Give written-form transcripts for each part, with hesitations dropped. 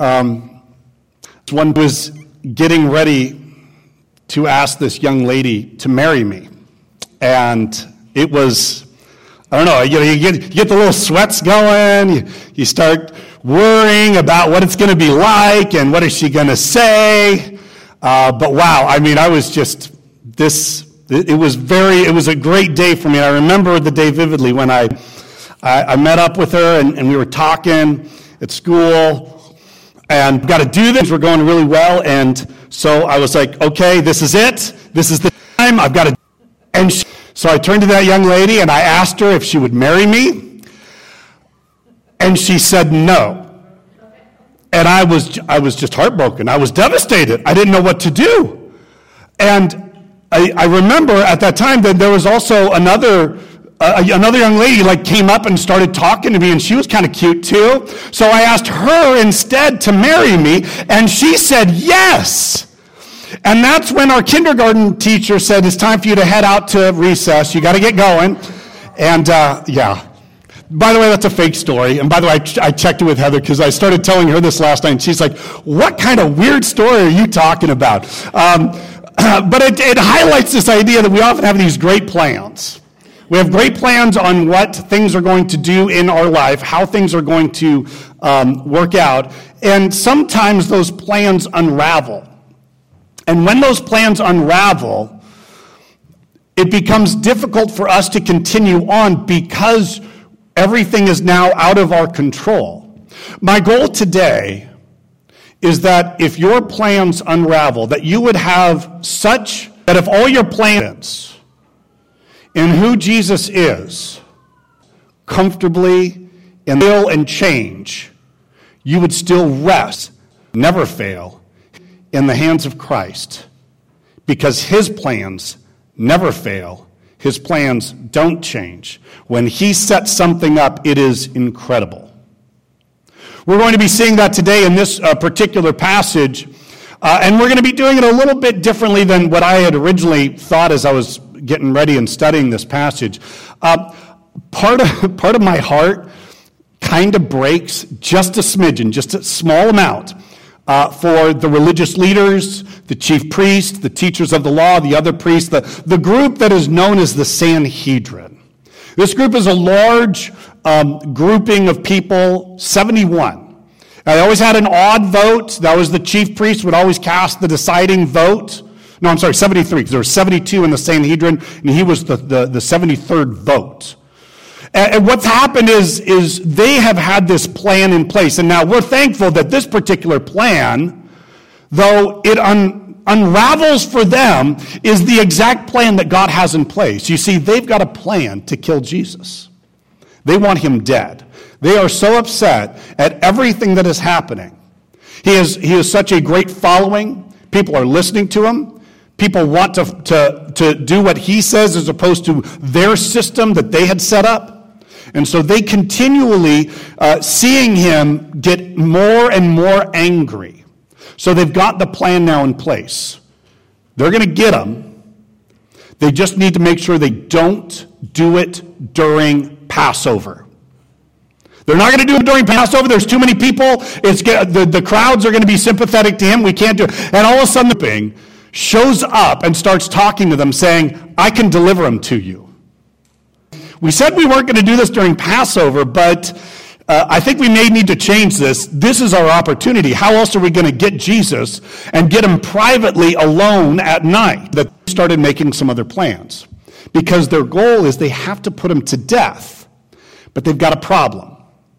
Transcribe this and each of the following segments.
One was getting ready to ask this young lady to marry me. And it was, I don't know, you get the little sweats going, you start worrying about what it's going to be like and what is she going to say. But wow, I mean, I was just, it was a great day for me. And I remember the day vividly when I met up with her and we were talking at school. And got to do this. We're going really well. And so I was like, okay, this is it. This is the time. I've got to. And so I turned to that young lady and I asked her if she would marry me. And she said no. And I was just heartbroken. I was devastated. I didn't know what to do. And I remember at that time that there was also another young lady came up and started talking to me, and she was kind of cute too. So I asked her instead to marry me, and she said yes. And that's when our kindergarten teacher said, it's time for you to head out to recess. You got to get going. And yeah. By the way, that's a fake story. And by the way, I checked it with Heather because I started telling her this last night, and she's like, what kind of weird story are you talking about? But it highlights this idea that we often have these great plans. We have great plans on what things are going to do in our life, how things are going to work out, and sometimes those plans unravel. And when those plans unravel, it becomes difficult for us to continue on because everything is now out of our control. My goal today is that if your plans unravel, that you would have such, that if all your plans in who Jesus is, comfortably in will and change, you would still rest, never fail, in the hands of Christ. Because his plans never fail. His plans don't change. When he sets something up, it is incredible. We're going to be seeing that today in this particular passage, and we're going to be doing it a little bit differently than what I had originally thought as I was getting ready and studying this passage. Part of my heart kind of breaks just a smidgen, just a small amount, for the religious leaders, the chief priests, the teachers of the law, the other priests, the group that is known as the Sanhedrin. This group is a large grouping of people, 71. They always had an odd vote. That was the chief priest would always cast the deciding vote. No, I'm sorry, 73, because there were 72 in the Sanhedrin, and he was the 73rd vote. And what's happened is they have had this plan in place, and now we're thankful that this particular plan, though it unravels for them, is the exact plan that God has in place. You see, they've got a plan to kill Jesus. They want him dead. They are so upset at everything that is happening. He is such a great following. People are listening to him. People want to do what he says as opposed to their system that they had set up. And so they continually, seeing him, get more and more angry. So they've got the plan now in place. They're going to get him. They just need to make sure they don't do it during Passover. They're not going to do it during Passover. There's too many people. The crowds are going to be sympathetic to him. We can't do it. And all of a sudden, the thing shows up and starts talking to them saying, I can deliver him to you. We said we weren't going to do this during Passover, but I think we may need to change this. This is our opportunity. How else are we going to get Jesus and get him privately alone at night? That they started making some other plans. Because their goal is they have to put him to death. But they've got a problem.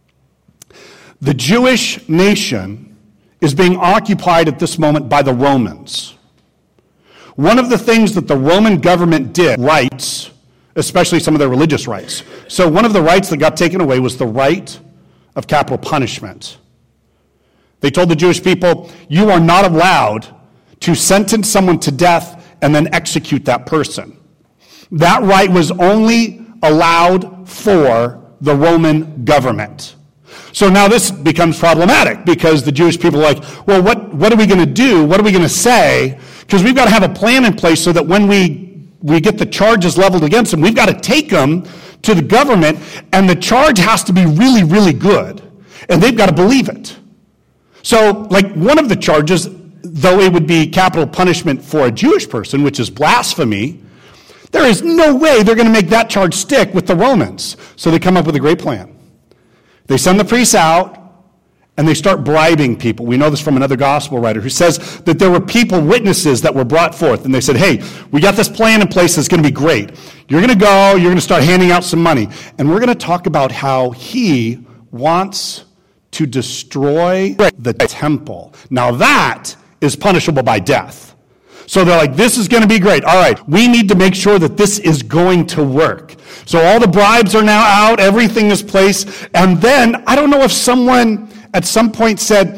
The Jewish nation is being occupied at this moment by the Romans. One of the things that the Roman government did, rights, especially some of their religious rights. So one of the rights that got taken away was the right of capital punishment. They told the Jewish people, you are not allowed to sentence someone to death and then execute that person. That right was only allowed for the Roman government. So now this becomes problematic because the Jewish people are like, well, what are we going to do? What are we going to say? Because we've got to have a plan in place so that when we get the charges leveled against them, we've got to take them to the government, and the charge has to be really, really good. And they've got to believe it. So, like, one of the charges, though it would be capital punishment for a Jewish person, which is blasphemy, there is no way they're going to make that charge stick with the Romans. So they come up with a great plan. They send the priests out, and they start bribing people. We know this from another gospel writer who says that there were people, witnesses that were brought forth, and they said, hey, we got this plan in place that's going to be great. You're going to go, you're going to start handing out some money, and we're going to talk about how he wants to destroy the temple. Now that is punishable by death. So they're like, this is going to be great. All right, we need to make sure that this is going to work. So all the bribes are now out, everything is placed, and then, I don't know if someone at some point said,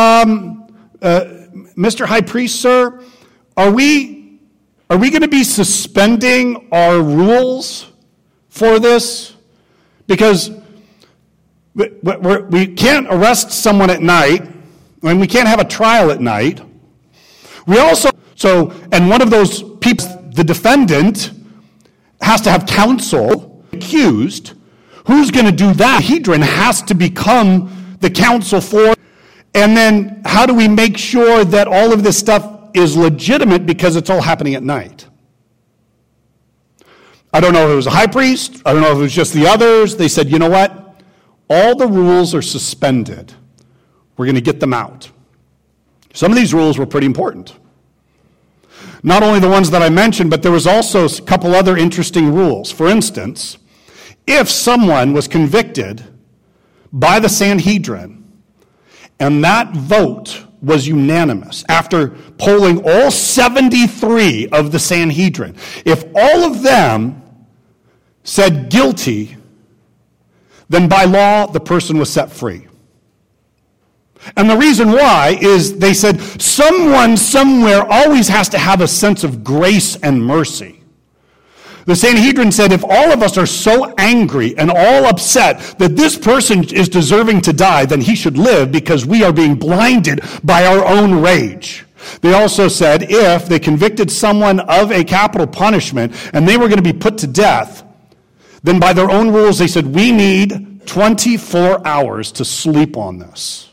Mr. High Priest, sir, are we going to be suspending our rules for this? Because we can't arrest someone at night, and we can't have a trial at night. We also, and one of those people, the defendant, has to have counsel, accused. Who's going to do that? The Sanhedrin has to become the counsel for. And then how do we make sure that all of this stuff is legitimate because it's all happening at night? I don't know if it was a high priest. I don't know if it was just the others. They said, you know what? All the rules are suspended. We're going to get them out. Some of these rules were pretty important. Not only the ones that I mentioned, but there was also a couple other interesting rules. For instance, if someone was convicted by the Sanhedrin, and that vote was unanimous, after polling all 73 of the Sanhedrin, if all of them said guilty, then by law, the person was set free. And the reason why is they said someone somewhere always has to have a sense of grace and mercy. The Sanhedrin said if all of us are so angry and all upset that this person is deserving to die, then he should live because we are being blinded by our own rage. They also said if they convicted someone of a capital punishment and they were going to be put to death, then by their own rules they said we need 24 hours to sleep on this.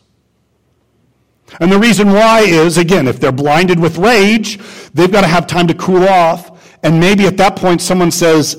And the reason why is, again, if they're blinded with rage, they've got to have time to cool off. And maybe at that point someone says,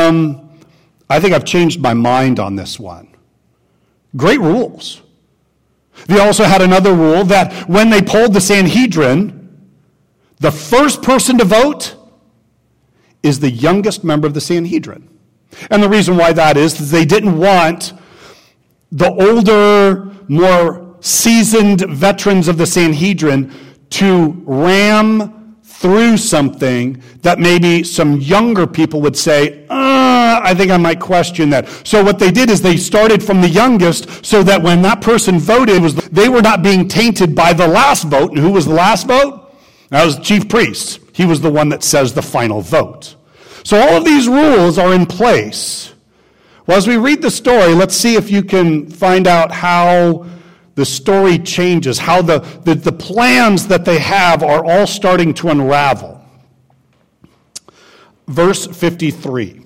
I think I've changed my mind on this one. Great rules. They also had another rule that when they polled the Sanhedrin, the first person to vote is the youngest member of the Sanhedrin. And the reason why that is they didn't want the older, more seasoned veterans of the Sanhedrin to ram through something that maybe some younger people would say, I think I might question that. So what they did is they started from the youngest so that when that person voted, they were not being tainted by the last vote. And who was the last vote? That was the chief priest. He was the one that says the final vote. So all of these rules are in place. Well, as we read the story, let's see if you can find out how the story changes, how the plans that they have are all starting to unravel. Verse 53.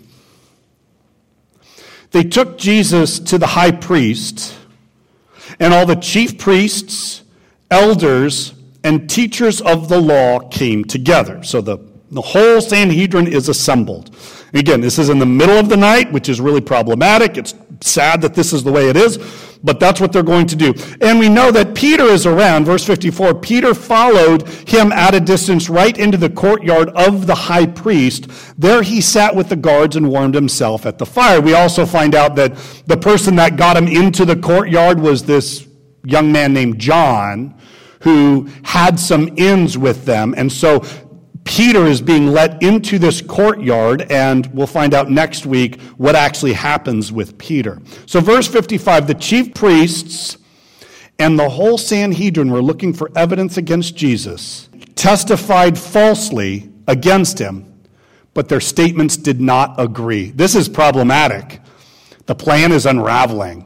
They took Jesus to the high priest, and all the chief priests, elders, and teachers of the law came together. So the whole Sanhedrin is assembled. Again, this is in the middle of the night, which is really problematic. It's sad that this is the way it is, but that's what they're going to do. And we know that Peter is around. Verse 54, Peter followed him at a distance right into the courtyard of the high priest. There he sat with the guards and warmed himself at the fire. We also find out that the person that got him into the courtyard was this young man named John, who had some ins with them. And so Peter is being let into this courtyard, and we'll find out next week what actually happens with Peter. So verse 55, the chief priests and the whole Sanhedrin were looking for evidence against Jesus, testified falsely against him, but their statements did not agree. This is problematic. The plan is unraveling.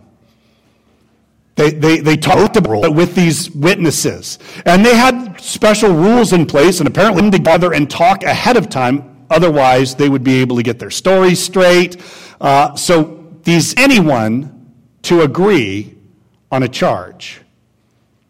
They talked about it with these witnesses. And they had special rules in place, and apparently together and talk ahead of time. Otherwise, they would be able to get their stories straight. So these anyone to agree on a charge.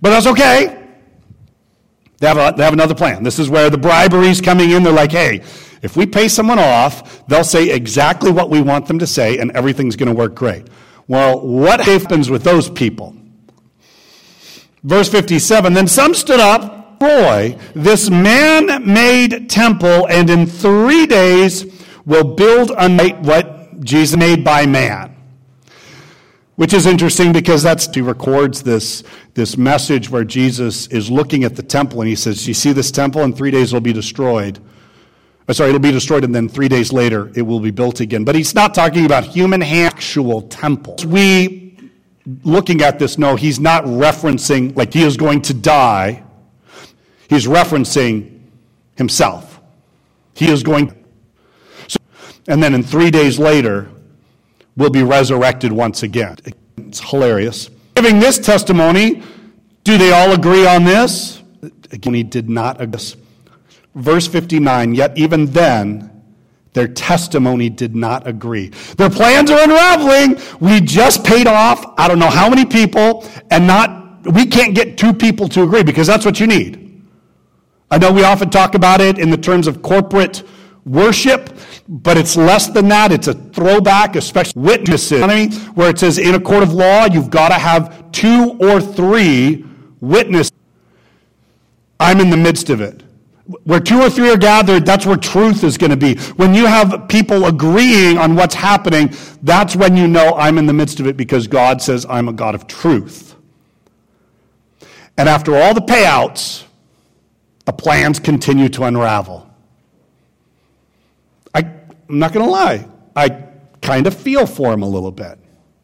But that's okay. They have another plan. This is where the bribery is coming in. They're like, hey, if we pay someone off, they'll say exactly what we want them to say, and everything's going to work great. Well, what happens with those people? Verse 57, then some stood up, Troy, this man-made temple, and in 3 days will build unite what Jesus made by man. Which is interesting because he records this message where Jesus is looking at the temple and he says, you see this temple? In 3 days it will be destroyed. It'll be destroyed and then 3 days later it will be built again. But he's not talking about human actual temples. We, looking at this, know he's not referencing like he is going to die. He's referencing himself. He is going and then in 3 days later will be resurrected once again. It's hilarious. Giving this testimony, do they all agree on this? Again, he did not agree. Verse 59, yet even then, their testimony did not agree. Their plans are unraveling. We just paid off I don't know how many people, and we can't get two people to agree because that's what you need. I know we often talk about it in the terms of corporate worship, but it's less than that. It's a throwback, especially witnesses, where it says in a court of law, you've got to have 2 or 3 witnesses. I'm in the midst of it. Where 2 or 3 are gathered, that's where truth is going to be. When you have people agreeing on what's happening, that's when you know I'm in the midst of it because God says I'm a God of truth. And after all the payouts, the plans continue to unravel. I'm not going to lie. I kind of feel for him a little bit.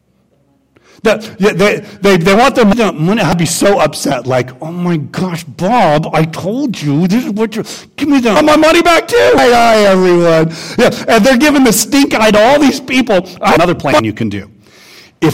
They want their money. I'd be so upset. Like, oh my gosh, Bob, I told you. This is what give me my money back too. Hi, everyone. Yeah, and they're giving the stink eye to all these people. Another plan you can do. If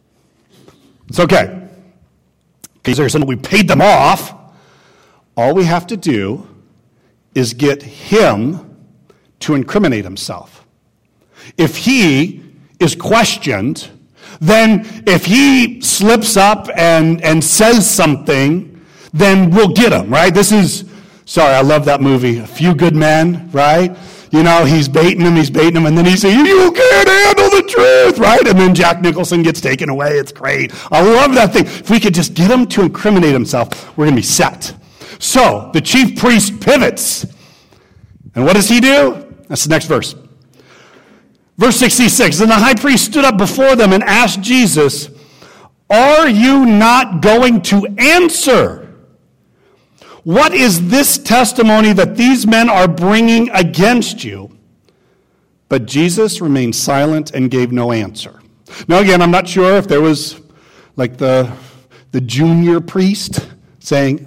it's okay. Because there's something we paid them off. All we have to do is get him to incriminate himself. If he is questioned, then if he slips up and says something, then we'll get him, right? I love that movie, A Few Good Men, right? You know, he's baiting him, and then he says, you can't handle the truth, right? And then Jack Nicholson gets taken away. It's great. I love that thing. If we could just get him to incriminate himself, we're going to be set. So, the chief priest pivots. And what does he do? That's the next verse. Verse 66, then the high priest stood up before them and asked Jesus, are you not going to answer? What is this testimony that these men are bringing against you? But Jesus remained silent and gave no answer. Now again, I'm not sure if there was like the junior priest saying,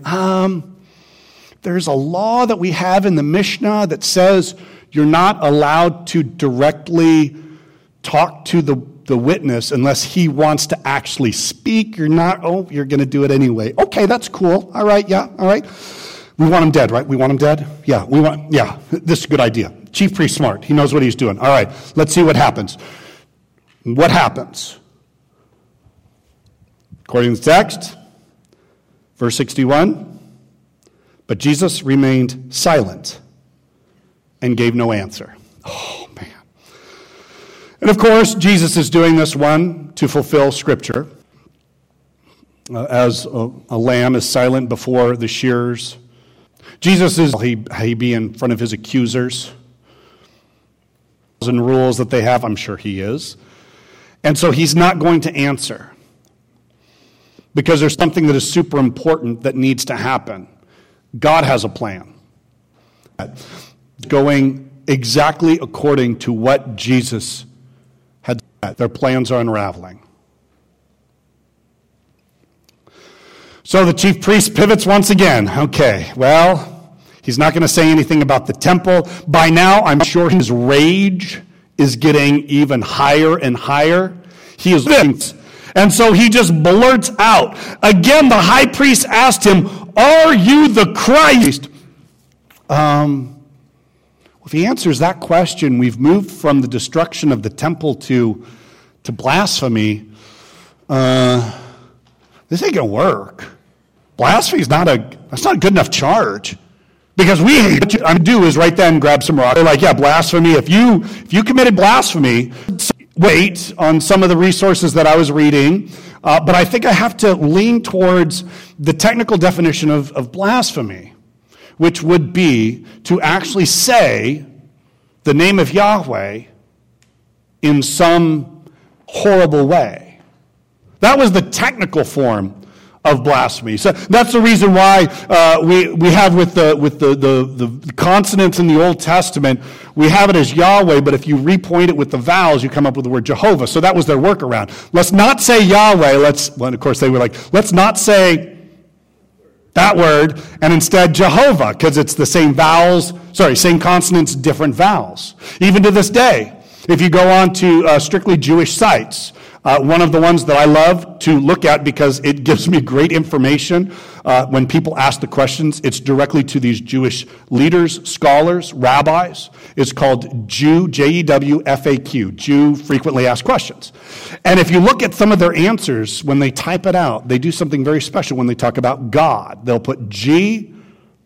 there's a law that we have in the Mishnah that says you're not allowed to directly talk to the witness unless he wants to actually speak. You're going to do it anyway. Okay, that's cool. All right, yeah, all right. We want him dead, right? We want him dead? Yeah, this is a good idea. Chief priest smart. He knows what he's doing. All right, let's see what happens. What happens? According to the text, verse 61, but Jesus remained silent and gave no answer. Oh, man. And of course, Jesus is doing this, one, to fulfill Scripture. As a lamb is silent before the shearers. Jesus he be in front of his accusers. And rules that they have, I'm sure he is. And so he's not going to answer. Because there's something that is super important that needs to happen. God has a plan. Going exactly according to what Jesus had said. Their plans are unraveling. So the chief priest pivots once again. Okay, well, he's not going to say anything about the temple. By now, I'm sure his rage is getting even higher and higher. He is and so he just blurts out. Again, the high priest asked him, are you the Christ? If he answers that question, we've moved from the destruction of the temple to blasphemy. This ain't going to work. Blasphemy that's not a good enough charge. Because what I'm going to do is right then grab some rock. They're like, yeah, blasphemy. If you committed blasphemy, wait on some of the resources that I was reading. But I think I have to lean towards the technical definition of blasphemy, which would be to actually say the name of Yahweh in some horrible way. That was the technical form of blasphemy. So that's the reason why we have with the consonants in the Old Testament, we have it as Yahweh, but if you repoint it with the vowels, you come up with the word Jehovah. So that was their workaround. Let's not say Yahweh. Of course, they were like, let's not say that word, and instead Jehovah, because it's the same same consonants, different vowels. Even to this day, if you go on to strictly Jewish sites, one of the ones that I love to look at because it gives me great information when people ask the questions, it's directly to these Jewish leaders, scholars, rabbis. It's called Jew, Jewfaq, Jew Frequently Asked Questions. And if you look at some of their answers, when they type it out, they do something very special when they talk about God. They'll put G_D.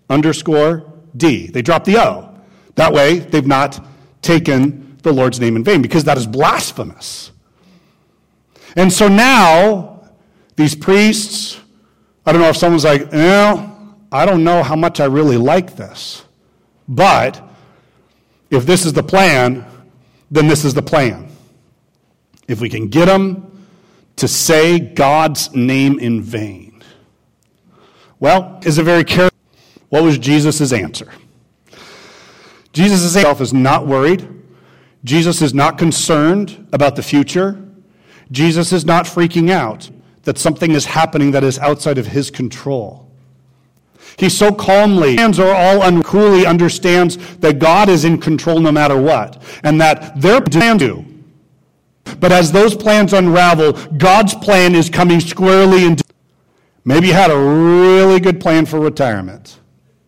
They drop the O. That way, they've not taken the Lord's name in vain, because that is blasphemous. And so now, these priests, I don't know if someone's like, I don't know how much I really like this. But if this is the plan, then this is the plan. If we can get them to say God's name in vain. Well, is it very careful? What was Jesus' answer? Jesus himself is not worried. Jesus is not concerned about the future. Jesus is not freaking out that something is happening that is outside of his control. He so calmly, or all uncoolly understands that God is in control no matter what, and that their plan do. But as those plans unravel, God's plan is coming squarely into. Maybe you had a really good plan for retirement.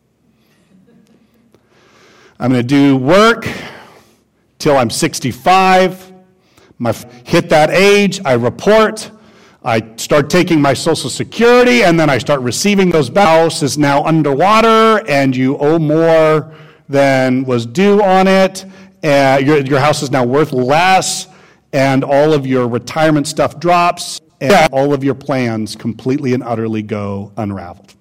I'm going to do work till I'm 65. Hit that age, I report, I start taking my Social Security, and then I start receiving those. House is now underwater, and you owe more than was due on it, and your house is now worth less, and all of your retirement stuff drops, and all of your plans completely and utterly go unraveled.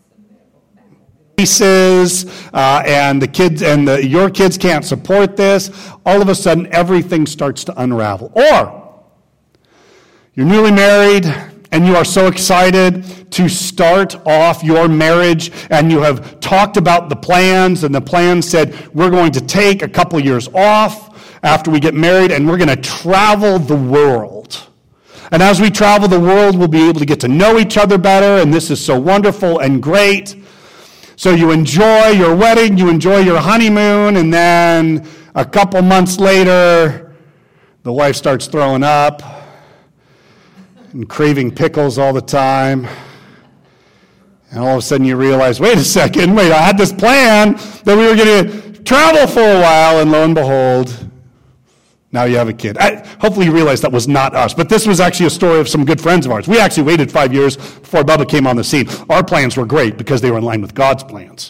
And the kids and your kids can't support this. All of a sudden, everything starts to unravel. Or you're newly married and you are so excited to start off your marriage, and you have talked about the plans, and the plan said we're going to take a couple years off after we get married, and we're going to travel the world. And as we travel the world, we'll be able to get to know each other better, and this is so wonderful and great. So you enjoy your wedding, you enjoy your honeymoon, and then a couple months later, the wife starts throwing up and craving pickles all the time. And all of a sudden you realize, wait a second, I had this plan that we were going to travel for a while, and lo and behold, now you have a kid. Hopefully you realize that was not us, but this was actually a story of some good friends of ours. We actually waited 5 years before Bubba came on the scene. Our plans were great because they were in line with God's plans.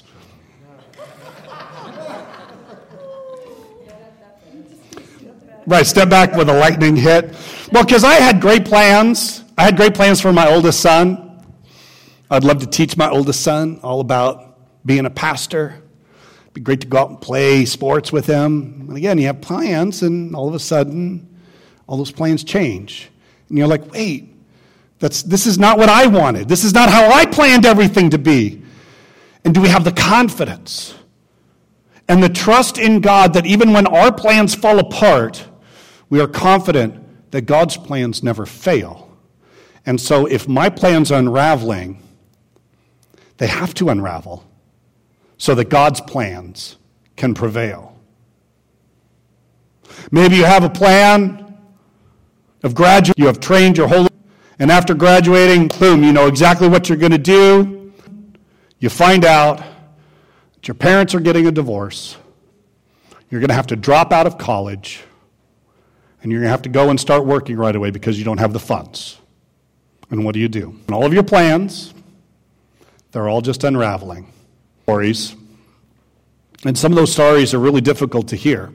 Right, step back with a lightning hit. Well, because I had great plans. I had great plans for my oldest son. I'd love to teach my oldest son all about being a pastor. Be great to go out and play sports with him. And again, you have plans, and all of a sudden, all those plans change. And you're like, wait, this is not what I wanted. This is not how I planned everything to be. And do we have the confidence and the trust in God that even when our plans fall apart, we are confident that God's plans never fail? And so if my plans are unraveling, they have to unravel, so that God's plans can prevail. Maybe you have a plan of graduate. You have trained your whole life, and after graduating, boom, you know exactly what you're going to do. You find out that your parents are getting a divorce. You're going to have to drop out of college, and you're going to have to go and start working right away because you don't have the funds. And what do? And all of your plans They're all just unraveling stories. And some of those stories are really difficult to hear.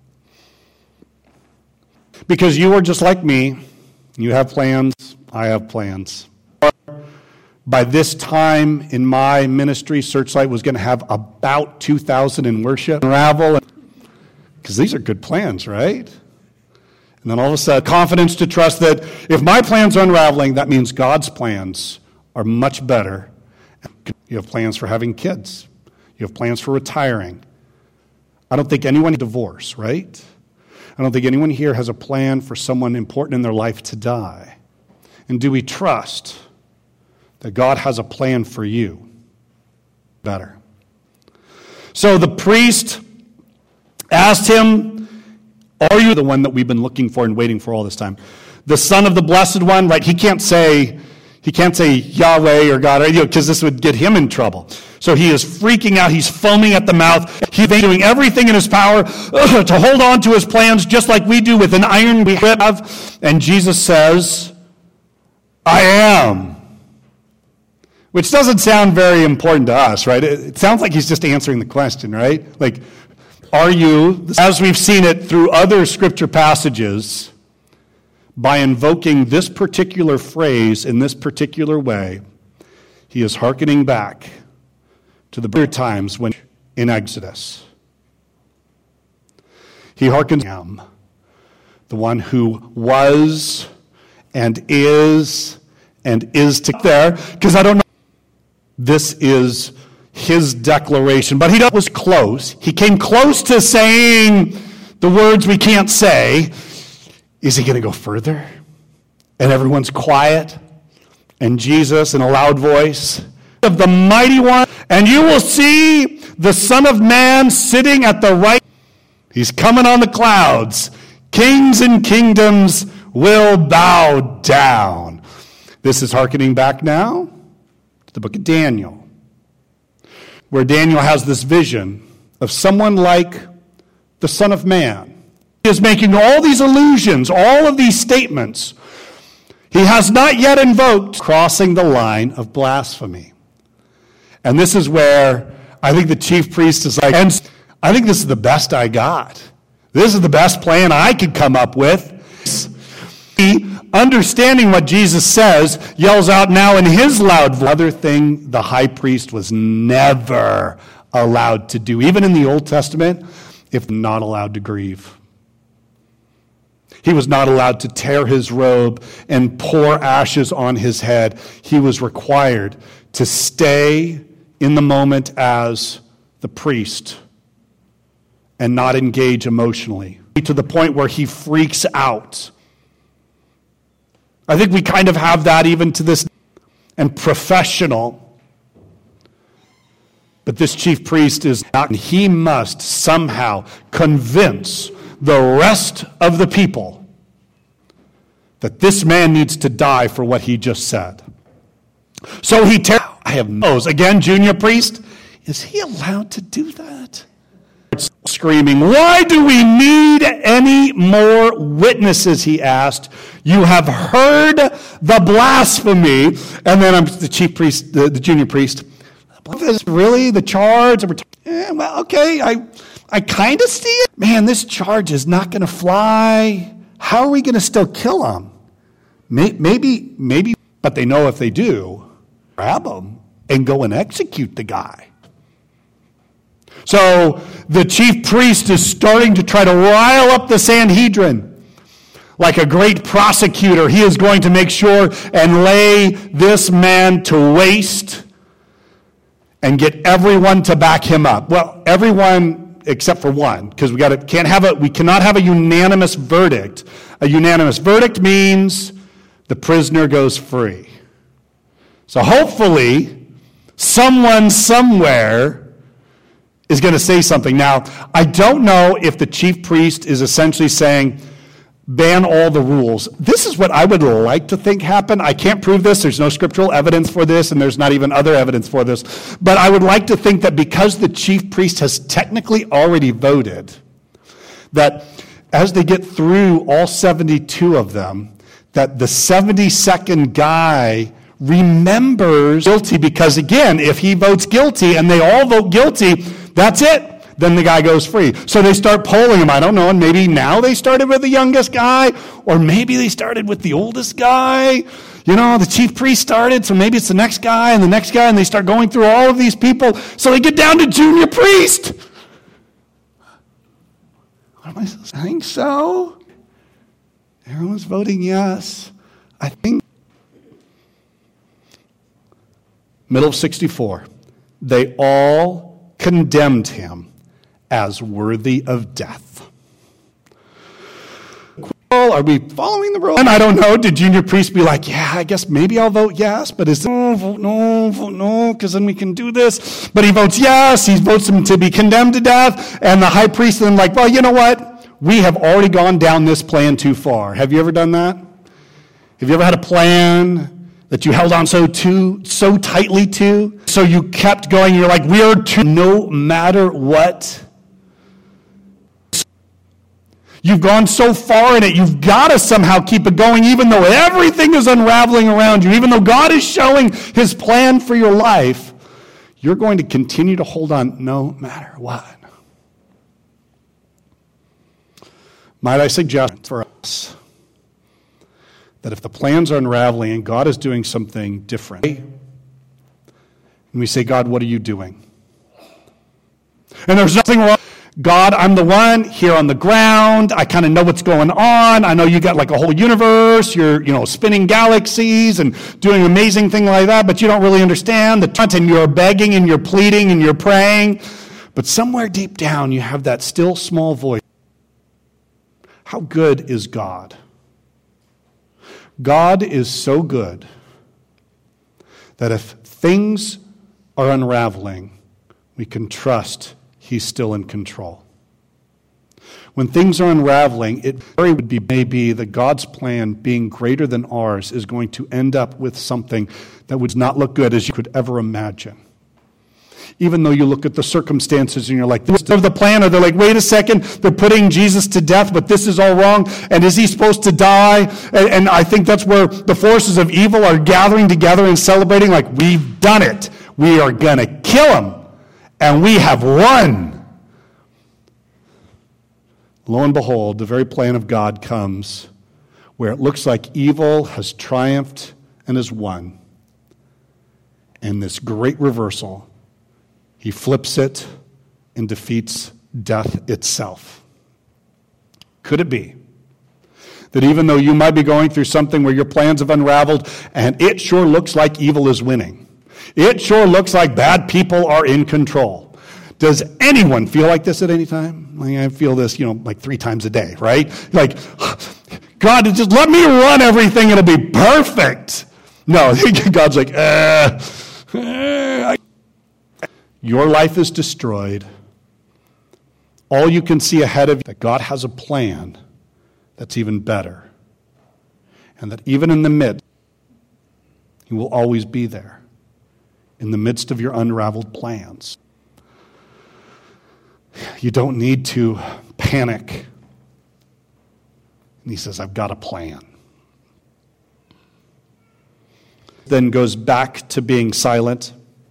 Because you are just like me. You have plans. I have plans. By this time in my ministry, Searchlight was going to have about 2,000 in worship. Unravel. Because these are good plans, right? And then all of a sudden, confidence to trust that if my plans are unraveling, that means God's plans are much better. You have plans for having kids. You have plans for retiring. I don't think anyone divorce, right? I don't think anyone here has a plan for someone important in their life to die. And do we trust that God has a plan for you? Better. So the priest asked him, are you the one that we've been looking for and waiting for all this time? The Son of the Blessed One, right? He can't say Yahweh or God, because this would get him in trouble. So he is freaking out. He's foaming at the mouth. He's doing everything in his power to hold on to his plans, just like we do with an iron we have. And Jesus says, I am. Which doesn't sound very important to us, right? It sounds like he's just answering the question, right? Like, are you, as we've seen it through other scripture passages, by invoking this particular phrase in this particular way, he is hearkening back to the earlier times when in Exodus. He hearkens him, the one who was and is to there, because I don't know. This is his declaration, but he was close. He came close to saying the words we can't say. Is he going to go further? And everyone's quiet. And Jesus, in a loud voice, of the Mighty One, and you will see the Son of Man sitting at the right. He's coming on the clouds. Kings and kingdoms will bow down. This is hearkening back now to the book of Daniel, where Daniel has this vision of someone like the Son of Man. He is making all these allusions, all of these statements. He has not yet invoked crossing the line of blasphemy. And this is where I think the chief priest is like, and I think this is the best I got. This is the best plan I could come up with. He, understanding what Jesus says, yells out now in his loud voice. Another thing the high priest was never allowed to do, even in the Old Testament, if not allowed to grieve. He was not allowed to tear his robe and pour ashes on his head. He was required to stay in the moment as the priest and not engage emotionally to the point where he freaks out. I think we kind of have that even to this, and professional. But this chief priest is out, and he must somehow convince the rest of the people that this man needs to die for what he just said. So he I have knows. Again, junior priest, is he allowed to do that? Screaming, why do we need any more witnesses, he asked. You have heard the blasphemy. And then the chief priest, the junior priest, is really the charge? Well, okay, I kind of see it. Man, this charge is not going to fly. How are we going to still kill him? Maybe, but they know if they do, grab him and go and execute the guy. So the chief priest is starting to try to rile up the Sanhedrin. Like a great prosecutor, he is going to make sure and lay this man to waste and get everyone to back him up. Well, everyone except for one, because we cannot have a unanimous verdict. A unanimous verdict means the prisoner goes free. So hopefully, someone somewhere is going to say something. Now, I don't know if the chief priest is essentially saying, ban all the rules. This is what I would like to think happened. I can't prove this. There's no scriptural evidence for this, and there's not even other evidence for this. But I would like to think that because the chief priest has technically already voted, that as they get through all 72 of them, that the 72nd guy remembers guilty, because again, if he votes guilty and they all vote guilty, that's it. Then the guy goes free. So they start polling him. I don't know. And maybe now they started with the youngest guy, or maybe they started with the oldest guy. You know, the chief priest started, so maybe it's the next guy and the next guy, and they start going through all of these people. So they get down to junior priest. What am I supposed to think so? Everyone's voting yes. I think. Middle of 64. They all condemned him as worthy of death. Well, are we following the rule? And I don't know. Did junior priest be like, yeah, I guess maybe I'll vote yes, but is vote no, because then we can do this. But he votes yes. He votes him to be condemned to death. And the high priest then like, well, you know what? We have already gone down this plan too far. Have you ever done that? Have you ever had a plan that you held on so tightly to? So you kept going. You're like, we are to no matter what. You've gone so far in it, you've got to somehow keep it going, even though everything is unraveling around you, even though God is showing his plan for your life, you're going to continue to hold on no matter what. Might I suggest for us that if the plans are unraveling and God is doing something different, and we say, God, what are you doing? And there's nothing wrong. God, I'm the one here on the ground. I kind of know what's going on. I know you got like a whole universe. You're, spinning galaxies and doing amazing things like that, but you don't really understand the content. And you're begging and you're pleading and you're praying. But somewhere deep down, you have that still small voice. How good is God? God is so good that if things are unraveling, we can trust he's still in control. When things are unraveling, it would be maybe that God's plan, being greater than ours, is going to end up with something that would not look good as you could ever imagine. Even though you look at the circumstances and you're like, this is the plan, or they're like, wait a second, they're putting Jesus to death, but this is all wrong, and is he supposed to die? And I think that's where the forces of evil are gathering together and celebrating like, we've done it. We are going to kill him. And we have won. Lo and behold, the very plan of God comes where it looks like evil has triumphed and has won. And this great reversal, he flips it and defeats death itself. Could it be that even though you might be going through something where your plans have unraveled and it sure looks like evil is winning, it sure looks like bad people are in control. Does anyone feel like this at any time? I feel this, like 3 times a day, right? Like, God, just let me run everything. It'll be perfect. No, God's like, your life is destroyed. All you can see ahead of you, that God has a plan that's even better. And that even in the midst, he will always be there. In the midst of your unraveled plans. You don't need to panic. And he says, I've got a plan. Then goes back to being silent.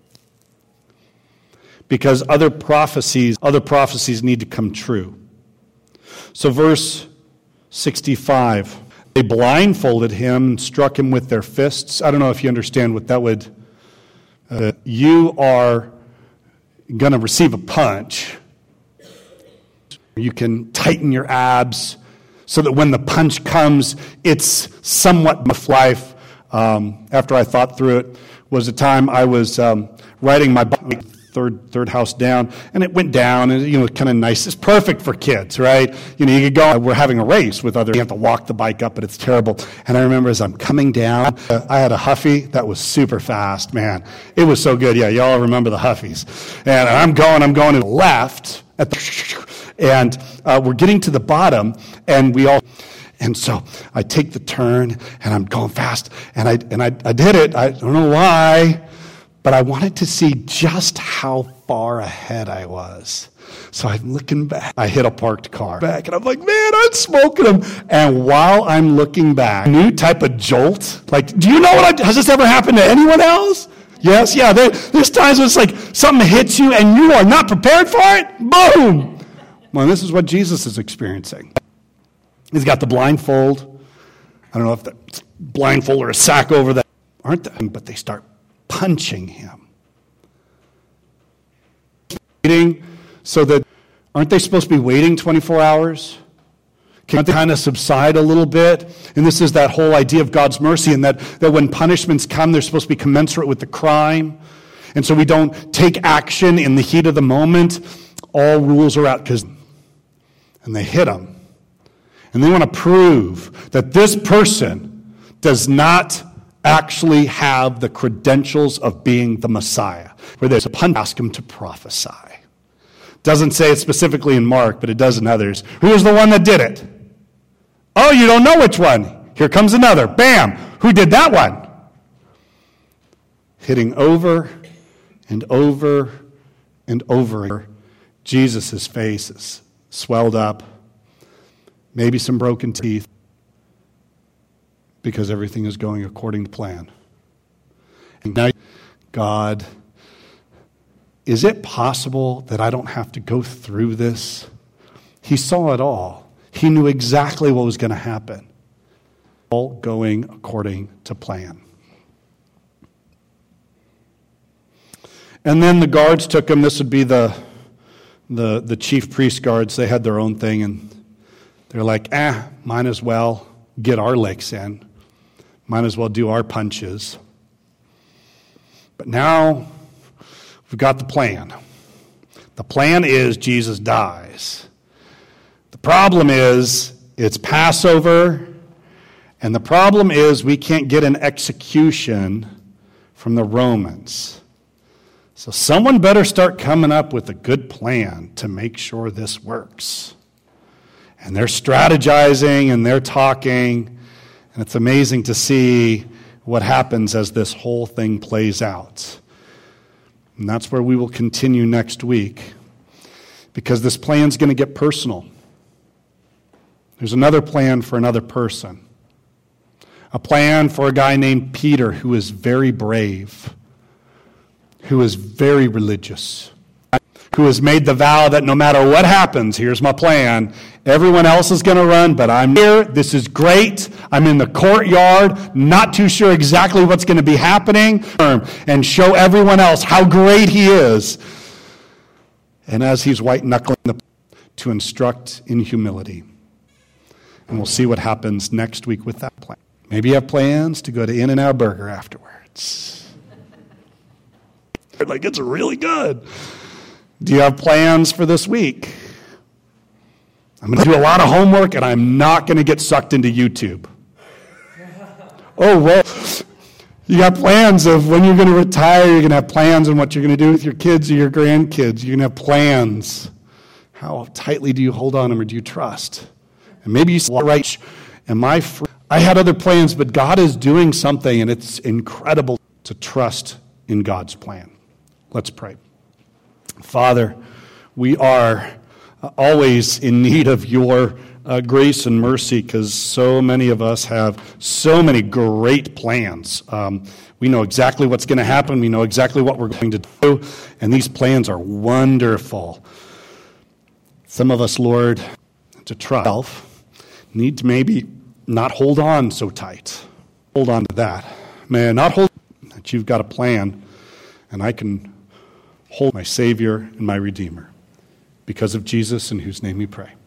Because other prophecies need to come true. So verse 65, they blindfolded him and struck him with their fists. I don't know if you understand what that would. You are going to receive a punch. You can tighten your abs so that when the punch comes, it's somewhat of life. After I thought through it, was a time I was riding my bike third house down, and it went down, and kind of nice. It's perfect for kids, right? You could go. We're having a race with others. You have to walk the bike up, but it's terrible. And I remember as I'm coming down, I had a Huffy that was super fast, man. It was so good. Yeah, y'all remember the Huffies. And I'm going to the left at and we're getting to the bottom, and so I take the turn, and I'm going fast, and I did it. I don't know why. but I wanted to see just how far ahead I was. So I'm looking back. I hit a parked car back, and I'm like, man, I'm smoking them. And while I'm looking back, new type of jolt. Like, do you know has this ever happened to anyone else? Yes, yeah. There's times when it's like something hits you, and you are not prepared for it. Boom. Well, this is what Jesus is experiencing. He's got the blindfold. I don't know if the blindfold or a sack over that. Aren't they? But they start punching him. So that, aren't they supposed to be waiting 24 hours? Can't they kind of subside a little bit? And this is that whole idea of God's mercy, and that when punishments come, they're supposed to be commensurate with the crime. And so we don't take action in the heat of the moment. All rules are out, and they hit him. And they want to prove that this person does not actually have the credentials of being the Messiah. Where there's a punch, ask him to prophesy. Doesn't say it specifically in Mark, but it does in others. Who is the one that did it? Oh, you don't know which one. Here comes another. Bam! Who did that one? Hitting over and over and over. Jesus' face is swelled up. Maybe some broken teeth. Because everything is going according to plan. And now, God, is it possible that I don't have to go through this? He saw it all. He knew exactly what was going to happen. All going according to plan. And then the guards took him. This would be the chief priest guards. They had their own thing, and they're like, might as well get our licks in. Might as well do our punches. But now we've got the plan. The plan is Jesus dies. The problem is it's Passover, and the problem is we can't get an execution from the Romans. So someone better start coming up with a good plan to make sure this works. And they're strategizing and they're talking. And it's amazing to see what happens as this whole thing plays out. And that's where we will continue next week, because this plan's going to get personal. There's another plan for another person. A plan for a guy named Peter, who is very brave, who is very religious, who has made the vow that no matter what happens, here's my plan. Everyone else is going to run, but I'm here. This is great. I'm in the courtyard, not too sure exactly what's going to be happening, and show everyone else how great he is. And as he's white-knuckling to instruct in humility. And we'll see what happens next week with that plan. Maybe you have plans to go to In-N-Out Burger afterwards. Like, it's really good. Do you have plans for this week? I'm going to do a lot of homework, and I'm not going to get sucked into YouTube. Oh, well, you got plans of when you're going to retire. You're going to have plans on what you're going to do with your kids or your grandkids. You're going to have plans. How tightly do you hold on them, or do you trust? And maybe you say, right, I had other plans, but God is doing something, and it's incredible to trust in God's plan. Let's pray. Father, we are always in need of your grace and mercy, because so many of us have so many great plans. We know exactly what's going to happen. We know exactly what we're going to do, and these plans are wonderful. Some of us, Lord, to trust, need to maybe not hold on so tight. Hold on to that. May I not hold that you've got a plan, and I can hold my Savior and my Redeemer. Because of Jesus, in whose name we pray.